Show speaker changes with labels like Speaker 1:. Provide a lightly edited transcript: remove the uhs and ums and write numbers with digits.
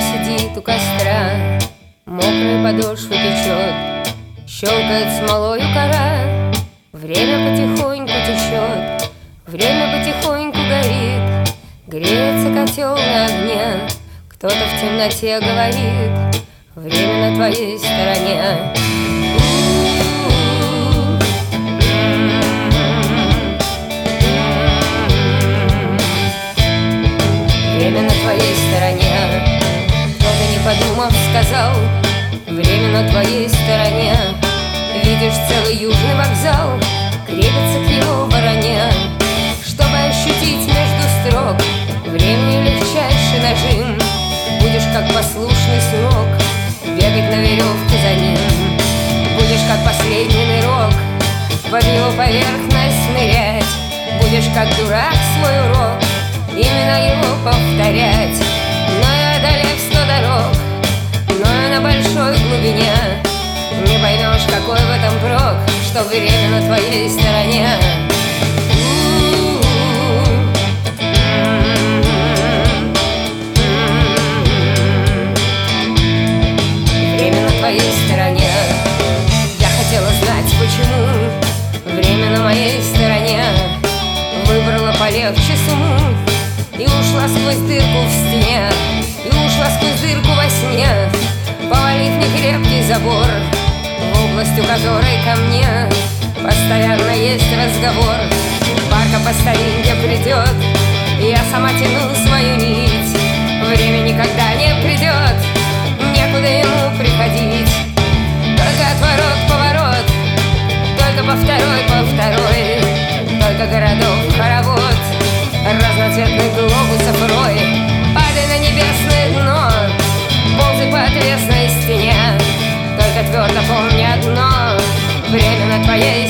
Speaker 1: сидит у костра, мокрые подошвы печет, щелкает смолою кора. Время потихоньку течет, время потихоньку горит, греется котел на огне. Кто-то в темноте говорит: время на твоей стороне. Время на твоей стороне. Кто-то, не подумав, сказал: время на твоей стороне. Видишь целый южный вокзал, крепится к его вороне. Чтобы ощутить между строк времени легчайший нажим, будешь как послушный сурок бегать на веревке за ним. Будешь как последний нырок под его поверхность нырять. Будешь как дурак свой урок именно его повторять. Но и одолев 100 дорог, но и на большой глубине, не поймешь, какой в этом прок, что время на твоей стороне. Время на твоей стороне. Я хотела знать, почему время на моей стороне. Выбрала полегче сумму и ушла сквозь дырку в стене, и ушла сквозь дырку во сне, повалив некрепкий забор, в область, у которой ко мне постоянно есть разговор. Парка по старинке придет, я сама тяну свою нить. Время никогда не придет, некуда ему приходить. Только отворот, поворот, только по второй, только городов хоровод, разноцветных глобусов рой. Падай на небесное дно, ползай по отвесной стене, только твердо помни одно: время на твоей